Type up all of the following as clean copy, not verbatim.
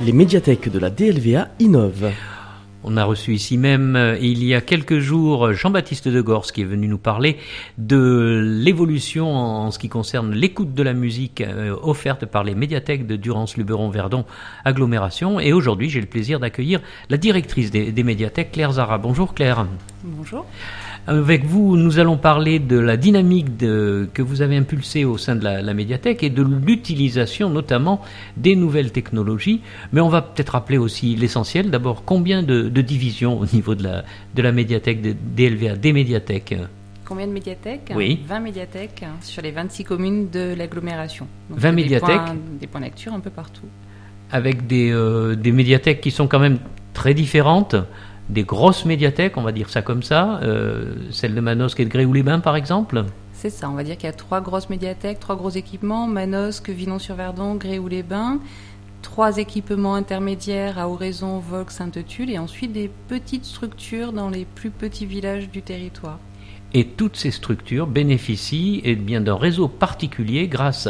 Les médiathèques de la DLVA innovent. On a reçu ici même, il y a quelques jours, Jean-Baptiste de Gors qui est venu nous parler de l'évolution en ce qui concerne l'écoute de la musique offerte par les médiathèques de Durance-Luberon-Verdon Agglomération. Et aujourd'hui, j'ai le plaisir d'accueillir la directrice des médiathèques, Claire Zara. Bonjour Claire. Bonjour. Avec vous, nous allons parler de la dynamique que vous avez impulsée au sein de la médiathèque et de l'utilisation notamment des nouvelles technologies. Mais on va peut-être rappeler aussi l'essentiel. D'abord, combien de divisions au niveau de la médiathèque de DLVA, des médiathèques? Combien de médiathèques? Oui. 20 médiathèques sur les 26 communes de l'agglomération. Donc 20 médiathèques. Des points de lecture un peu partout. Avec des médiathèques qui sont quand même très différentes. Des grosses médiathèques, on va dire ça comme ça, celle de Manosque et de Gréoux-les-Bains par exemple. C'est ça, on va dire qu'il y a 3 grosses médiathèques, 3 gros équipements, Manosque, Vinon-sur-Verdon, Gréoux-les-Bains, 3 équipements intermédiaires à Oraison, Volx, Sainte-Tulle et ensuite des petites structures dans les plus petits villages du territoire. Et toutes ces structures bénéficient bien d'un réseau particulier grâce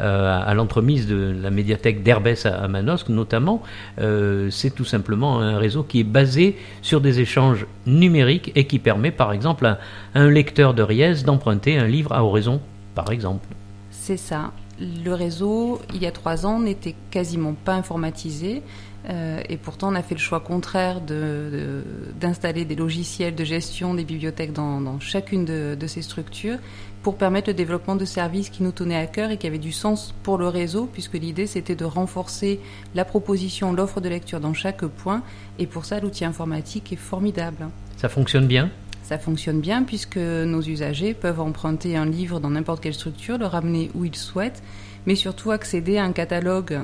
à l'entremise de la médiathèque d'Herbès à Manosque notamment. C'est tout simplement un réseau qui est basé sur des échanges numériques et qui permet par exemple à un lecteur de Riez d'emprunter un livre à Oraison par exemple. C'est ça. Le réseau, il y a 3 ans, n'était quasiment pas informatisé. Et pourtant, on a fait le choix contraire d'installer des logiciels de gestion des bibliothèques dans chacune de ces structures pour permettre le développement de services qui nous tenaient à cœur et qui avaient du sens pour le réseau, puisque l'idée, c'était de renforcer la proposition, l'offre de lecture dans chaque point. Et pour ça, l'outil informatique est formidable. Ça fonctionne bien ? Ça fonctionne bien puisque nos usagers peuvent emprunter un livre dans n'importe quelle structure, le ramener où ils souhaitent, mais surtout accéder à un catalogue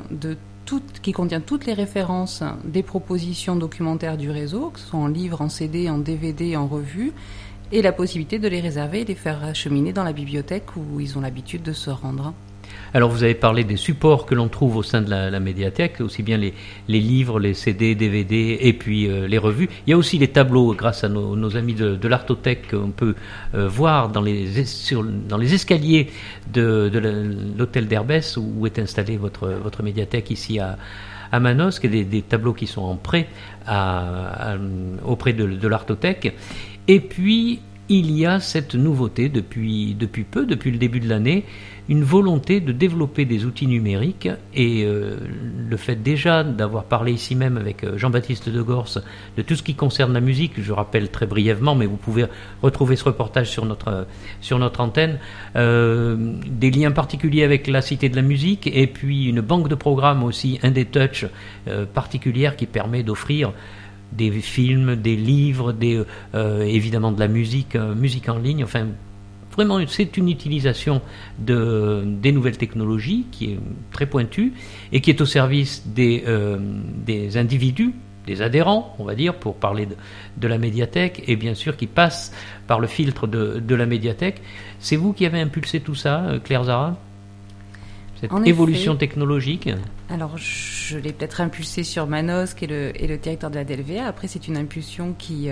qui contient toutes les références des propositions documentaires du réseau, que ce soit en livre, en CD, en DVD, en revue, et la possibilité de les réserver et les faire acheminer dans la bibliothèque où ils ont l'habitude de se rendre. Alors vous avez parlé des supports que l'on trouve au sein de la médiathèque, aussi bien les livres, les CD, DVD et puis les revues. Il y a aussi les tableaux grâce à nos amis de l'Artothèque qu'on peut voir dans les escaliers de l'hôtel d'Herbès où est installée votre médiathèque ici à Manosque, des tableaux qui sont en prêt auprès de l'Artothèque. Et puis il y a cette nouveauté depuis le début de l'année, une volonté de développer des outils numériques et le fait déjà d'avoir parlé ici même avec Jean-Baptiste de Gors de tout ce qui concerne la musique, je rappelle très brièvement, mais vous pouvez retrouver ce reportage sur notre antenne, des liens particuliers avec la Cité de la musique et puis une banque de programmes aussi, Indetouch, particulière qui permet d'offrir des films, des livres, évidemment de la musique en ligne. Enfin, vraiment, c'est une utilisation des nouvelles technologies qui est très pointue et qui est au service des individus, des adhérents, on va dire, pour parler de la médiathèque, et bien sûr qui passe par le filtre de la médiathèque. C'est vous qui avez impulsé tout ça, Claire Zara ? Cette évolution technologique? Alors, je l'ai peut-être impulsé sur Manosque et le territoire de la DLVA. Après, c'est une impulsion qui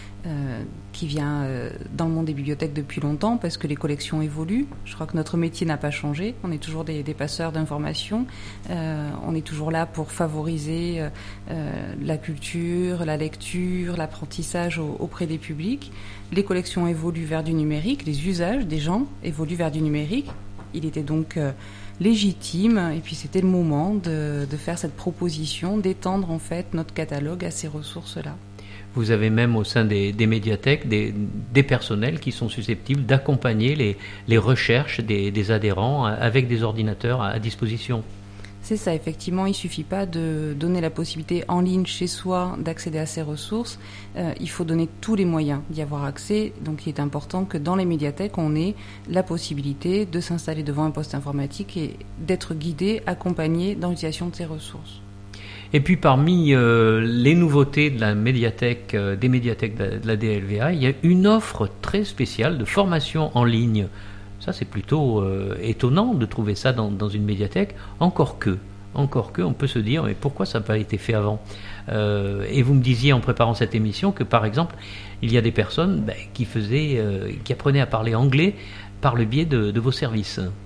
vient dans le monde des bibliothèques depuis longtemps parce que les collections évoluent. Je crois que notre métier n'a pas changé. On est toujours des passeurs d'informations. On est toujours là pour favoriser la culture, la lecture, l'apprentissage auprès des publics. Les collections évoluent vers du numérique. Les usages des gens évoluent vers du numérique. Il était donc légitime, et puis c'était le moment de faire cette proposition, d'étendre en fait notre catalogue à ces ressources-là. Vous avez même au sein des médiathèques des personnels qui sont susceptibles d'accompagner les recherches des adhérents avec des ordinateurs à disposition. C'est ça, effectivement, il ne suffit pas de donner la possibilité en ligne chez soi d'accéder à ces ressources. Il faut donner tous les moyens d'y avoir accès. Donc il est important que dans les médiathèques, on ait la possibilité de s'installer devant un poste informatique et d'être guidé, accompagné dans l'utilisation de ces ressources. Et puis parmi les nouveautés de la médiathèque, des médiathèques de la DLVA, il y a une offre très spéciale de formation en ligne. Ça, c'est plutôt étonnant de trouver ça dans une médiathèque, encore que on peut se dire, mais pourquoi ça n'a pas été fait avant ? Et vous me disiez en préparant cette émission que, par exemple, il y a des personnes qui apprenaient à parler anglais par le biais de vos services.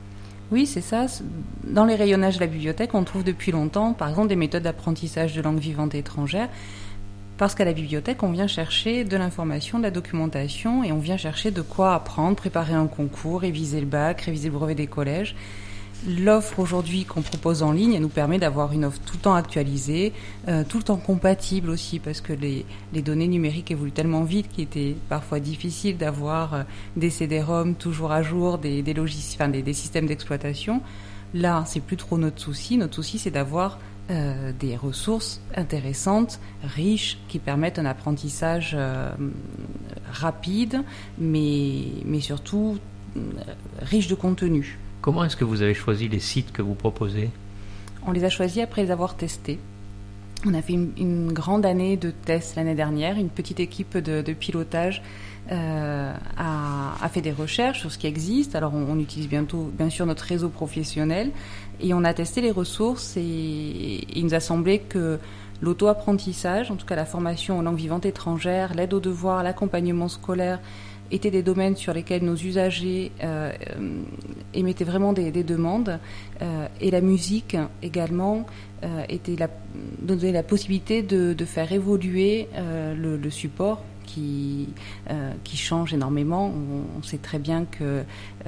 Oui, c'est ça. Dans les rayonnages de la bibliothèque, on trouve depuis longtemps, par exemple, des méthodes d'apprentissage de langue vivante étrangère, parce qu'à la bibliothèque, on vient chercher de l'information, de la documentation, et on vient chercher de quoi apprendre, préparer un concours, réviser le bac, réviser le brevet des collèges. L'offre aujourd'hui qu'on propose en ligne, elle nous permet d'avoir une offre tout le temps actualisée, tout le temps compatible aussi, parce que les données numériques évoluent tellement vite qu'il était parfois difficile d'avoir des CD-ROM toujours à jour, des logiciels, des systèmes d'exploitation. Là, c'est plus trop notre souci. Notre souci, c'est d'avoir des ressources intéressantes, riches, qui permettent un apprentissage rapide, mais surtout riche de contenu. Comment est-ce que vous avez choisi les sites que vous proposez ? On les a choisis après les avoir testés. On a fait une grande année de tests l'année dernière. Une petite équipe de pilotage a fait des recherches sur ce qui existe. Alors on utilise bien sûr notre réseau professionnel et on a testé les ressources et il nous a semblé que l'auto-apprentissage, en tout cas la formation en langue vivante étrangère, l'aide aux devoirs, l'accompagnement scolaire, étaient des domaines sur lesquels nos usagers émettaient vraiment des demandes et la musique également donnait la possibilité de faire évoluer le support qui change énormément. On sait très bien que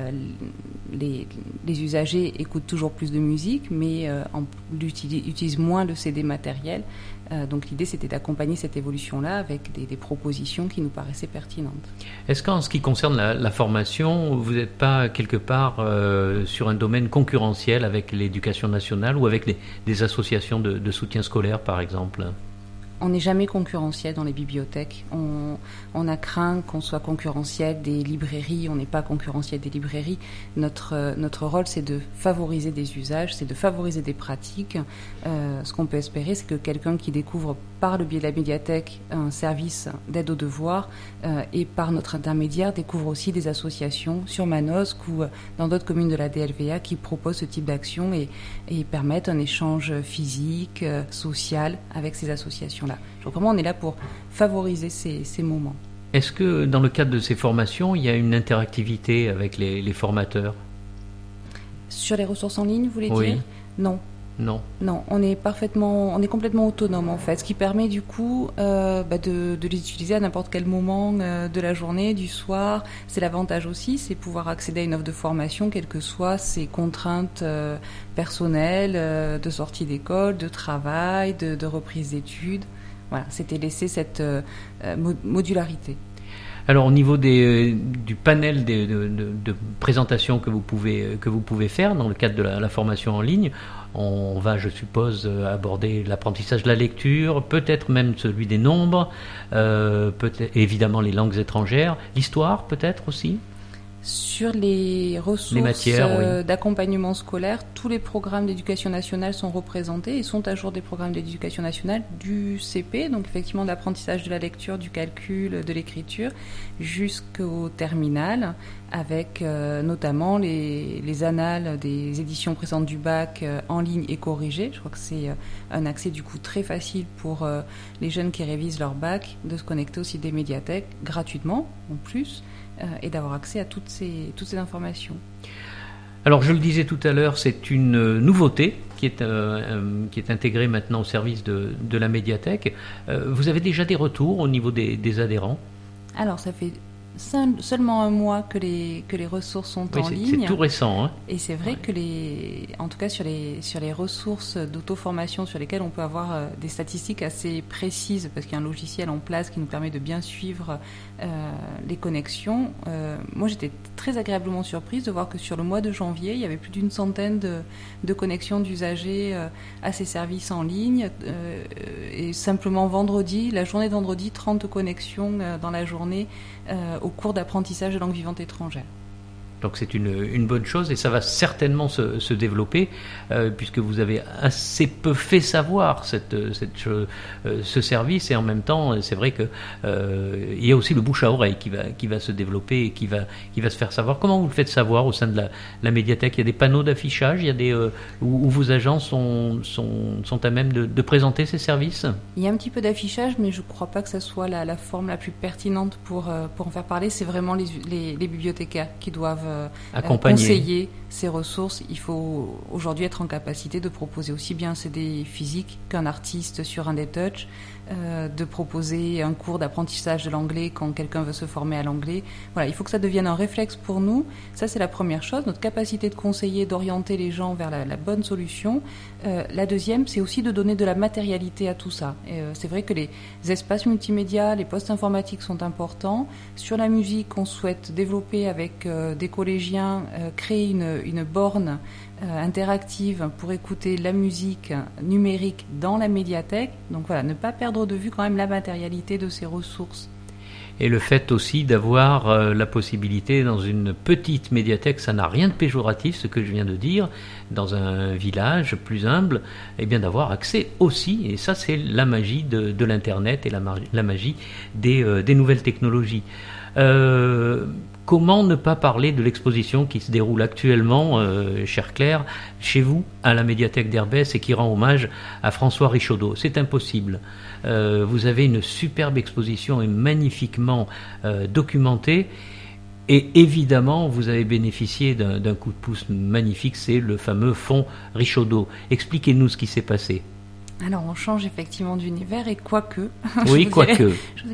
les usagers écoutent toujours plus de musique, mais utilisent moins le CD matériel. Donc l'idée, c'était d'accompagner cette évolution-là avec des propositions qui nous paraissaient pertinentes. Est-ce qu'en ce qui concerne la formation, vous n'êtes pas quelque part sur un domaine concurrentiel avec l'éducation nationale ou avec des associations de soutien scolaire, par exemple ? On n'est jamais concurrentiel dans les bibliothèques. On a craint qu'on soit concurrentiel des librairies. On n'est pas concurrentiel des librairies. Notre rôle, c'est de favoriser des usages, c'est de favoriser des pratiques. Ce qu'on peut espérer, c'est que quelqu'un qui découvre par le biais de la médiathèque un service d'aide aux devoirs et par notre intermédiaire découvre aussi des associations sur Manosque ou dans d'autres communes de la DLVA qui proposent ce type d'action et permettent un échange physique, social avec ces associations-là. Donc vraiment, on est là pour favoriser ces moments. Est-ce que dans le cadre de ces formations, il y a une interactivité avec les formateurs ? Sur les ressources en ligne, vous voulez dire ? Non. Non, on est complètement autonome en fait, ce qui permet du coup de les utiliser à n'importe quel moment de la journée, du soir. C'est l'avantage aussi, c'est pouvoir accéder à une offre de formation, quelles que soient ses contraintes personnelles, de sortie d'école, de travail, de reprise d'études. Voilà, c'était laisser cette modularité. Alors au niveau du panel de présentations que vous pouvez faire dans le cadre de la formation en ligne, on va, je suppose, aborder l'apprentissage de la lecture, peut-être même celui des nombres, peut-être évidemment les langues étrangères, l'histoire peut-être aussi. Sur les ressources d'accompagnement scolaire, tous les programmes d'éducation nationale sont représentés et sont à jour des programmes d'éducation nationale du CP, donc effectivement de l'apprentissage de la lecture, du calcul, de l'écriture, jusqu'au terminal, avec notamment les annales des éditions présentes du bac en ligne et corrigées. Je crois que c'est un accès du coup très facile pour les jeunes qui révisent leur bac, de se connecter aussi des médiathèques gratuitement en plus, et d'avoir accès à toutes ces informations. Alors je le disais tout à l'heure, c'est une nouveauté qui est intégrée maintenant au service de la médiathèque. Vous avez déjà des retours au niveau des adhérents ? Alors ça fait seulement un mois que les ressources sont en ligne. C'est tout récent. Hein. Et c'est vrai que en tout cas sur les ressources d'auto-formation sur lesquelles on peut avoir des statistiques assez précises, parce qu'il y a un logiciel en place qui nous permet de bien suivre les connexions. Moi, j'étais très agréablement surprise de voir que sur le mois de janvier, il y avait plus d'une centaine de connexions d'usagers à ces services en ligne. Et simplement vendredi, la journée de vendredi, 30 connexions dans la journée au cours d'apprentissage de langue vivante étrangère. Donc c'est une bonne chose et ça va certainement se développer puisque vous avez assez peu fait savoir ce service et en même temps c'est vrai que il y a aussi le bouche à oreille qui va se développer et qui va se faire savoir. Comment vous le faites savoir au sein de la médiathèque ? Il y a des panneaux d'affichage, il y a des où vos agents sont à même de présenter ces services ? Il y a un petit peu d'affichage, mais je ne crois pas que ça soit la forme la plus pertinente pour en faire parler. C'est vraiment les bibliothécaires qui doivent conseiller ces ressources, il faut aujourd'hui être en capacité de proposer aussi bien un CD physique qu'un artiste sur un des touch, de proposer un cours d'apprentissage de l'anglais quand quelqu'un veut se former à l'anglais. Voilà, il faut que ça devienne un réflexe pour nous. Ça, c'est la première chose, notre capacité de conseiller, d'orienter les gens vers la bonne solution. La deuxième, c'est aussi de donner de la matérialité à tout ça. C'est vrai que les espaces multimédia, les postes informatiques sont importants. Sur la musique, on souhaite développer avec des collégiens, créer une borne interactive pour écouter la musique numérique dans la médiathèque. Donc voilà, ne pas perdre de vue quand même la matérialité de ces ressources. Et le fait aussi d'avoir la possibilité dans une petite médiathèque, ça n'a rien de péjoratif ce que je viens de dire, dans un village plus humble, eh bien d'avoir accès aussi, et ça c'est la magie de l'Internet et la magie des nouvelles technologies. Comment ne pas parler de l'exposition qui se déroule actuellement, chère Claire, chez vous, à la médiathèque d'Herbès et qui rend hommage à François Richaudot? C'est impossible. Vous avez une superbe exposition et magnifiquement documentée. Et évidemment, vous avez bénéficié d'un coup de pouce magnifique, c'est le fameux fonds Richaudot. Expliquez-nous ce qui s'est passé. Alors, on change effectivement d'univers et quoique... Oui, quoique.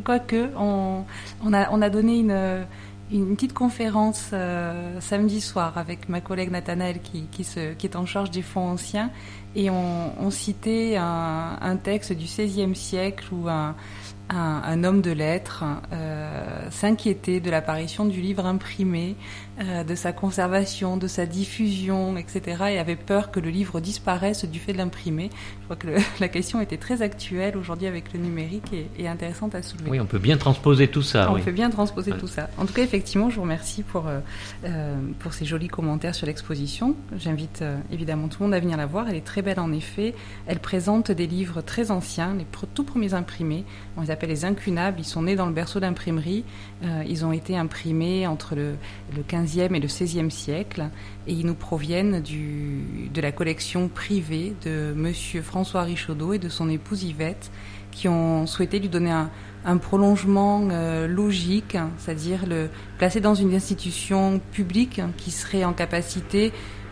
On a donné une petite conférence samedi soir avec ma collègue Nathanaëlle qui est en charge des fonds anciens, et on citait un texte du XVIe siècle où un homme de lettres s'inquiétait de l'apparition du livre imprimé, de sa conservation, de sa diffusion, etc. et avait peur que le livre disparaisse du fait de l'imprimé. Je crois que la question était très actuelle aujourd'hui avec le numérique et intéressante à soulever. Oui, on peut bien transposer tout ça. On peut bien transposer tout ça. En tout cas, effectivement, je vous remercie pour ces jolis commentaires sur l'exposition. J'invite évidemment tout le monde à venir la voir. Elle est très belle en effet. Elle présente des livres très anciens, les tout premiers imprimés. On les appelle les incunables. Ils sont nés dans le berceau d'imprimerie. Ils ont été imprimés entre le 15e et le 16e siècle, et ils nous proviennent de la collection privée de monsieur François Richaudot et de son épouse Yvette, qui ont souhaité lui donner un prolongement logique, c'est-à-dire le placer dans une institution publique qui serait en capacité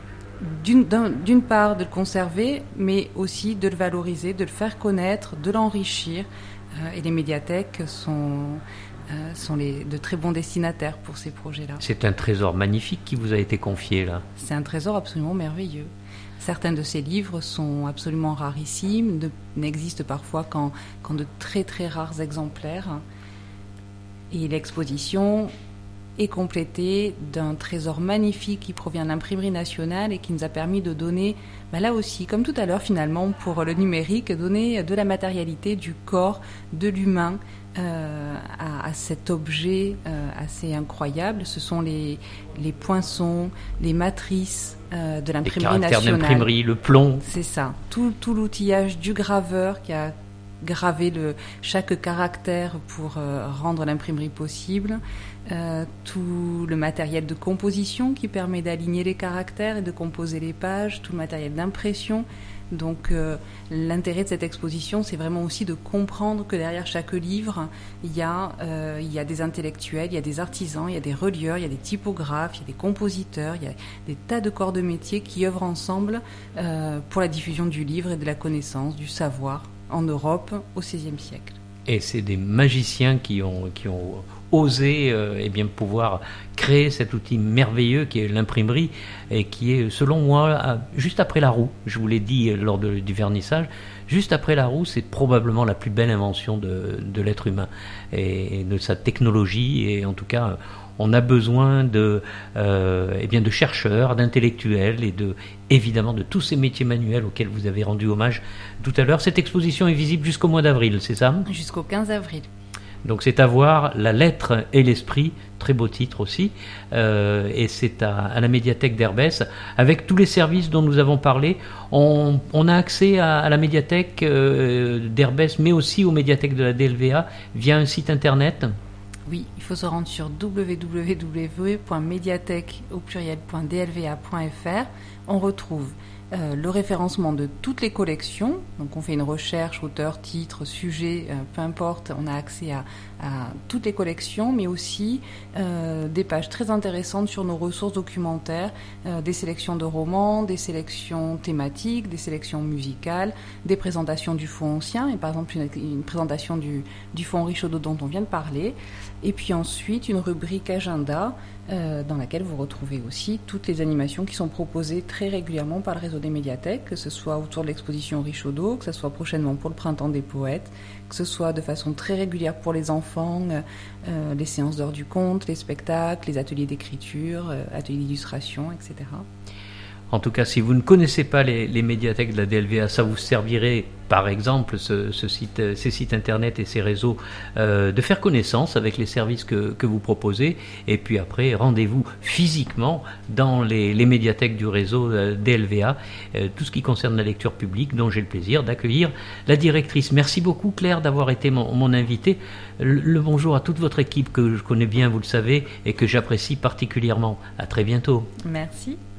d'une part de le conserver, mais aussi de le valoriser, de le faire connaître, de l'enrichir. Et les médiathèques sont de très bons destinataires pour ces projets-là. C'est un trésor magnifique qui vous a été confié là. C'est un trésor absolument merveilleux. Certains de ces livres sont absolument rarissimes, n'existent parfois qu'en de très très rares exemplaires. Et l'exposition est complétée d'un trésor magnifique qui provient de l'imprimerie nationale et qui nous a permis de donner, là aussi, comme tout à l'heure finalement pour le numérique, donner de la matérialité, du corps, de l'humain, à cet objet assez incroyable. Ce sont les poinçons, les matrices de l'imprimerie nationale. Les caractères d'imprimerie, le plomb. C'est ça. Tout l'outillage du graveur qui a gravé chaque caractère pour rendre l'imprimerie possible. Tout le matériel de composition qui permet d'aligner les caractères et de composer les pages, tout le matériel d'impression. Donc l'intérêt de cette exposition, c'est vraiment aussi de comprendre que derrière chaque livre, il y a des intellectuels, il y a des artisans, il y a des relieurs, il y a des typographes, il y a des compositeurs, il y a des tas de corps de métier qui œuvrent ensemble pour la diffusion du livre et de la connaissance, du savoir en Europe au XVIe siècle. Et c'est des magiciens qui ont osé pouvoir créer cet outil merveilleux qui est l'imprimerie et qui est, selon moi, juste après la roue. Je vous l'ai dit lors du vernissage, juste après la roue, c'est probablement la plus belle invention de l'être humain et de sa technologie. Et en tout cas, on a besoin de chercheurs, d'intellectuels et évidemment de tous ces métiers manuels auxquels vous avez rendu hommage tout à l'heure. Cette exposition est visible jusqu'au mois d'avril, c'est ça ? Jusqu'au 15 avril. Donc c'est à voir, La lettre et l'esprit, très beau titre aussi, et c'est à la médiathèque d'Herbès, avec tous les services dont nous avons parlé. On a accès à la médiathèque d'Herbès, mais aussi aux médiathèques de la DLVA via un site internet. Oui, il faut se rendre sur www.mediathèque.dlva.fr. On retrouve le référencement de toutes les collections. Donc on fait une recherche, auteur, titre, sujet, peu importe, on a accès à toutes les collections, mais aussi des pages très intéressantes sur nos ressources documentaires, des sélections de romans, des sélections thématiques, des sélections musicales, des présentations du fonds ancien, et par exemple une présentation du fonds Richaudot dont on vient de parler, et puis ensuite une rubrique agenda dans laquelle vous retrouvez aussi toutes les animations qui sont proposées très régulièrement par le réseau des médiathèques, que ce soit autour de l'exposition Richaudot, que ce soit prochainement pour le Printemps des Poètes, que ce soit de façon très régulière pour les enfants, les séances d'heures du conte, les spectacles, les ateliers d'écriture, ateliers d'illustration, etc. En tout cas, si vous ne connaissez pas les médiathèques de la DLVA, ça vous servirait, par exemple, ces sites internet et ces réseaux, de faire connaissance avec les services que vous proposez. Et puis après, rendez-vous physiquement dans les médiathèques du réseau DLVA, tout ce qui concerne la lecture publique, dont j'ai le plaisir d'accueillir la directrice. Merci beaucoup, Claire, d'avoir été mon invitée. Le bonjour à toute votre équipe que je connais bien, vous le savez, et que j'apprécie particulièrement. À très bientôt. Merci.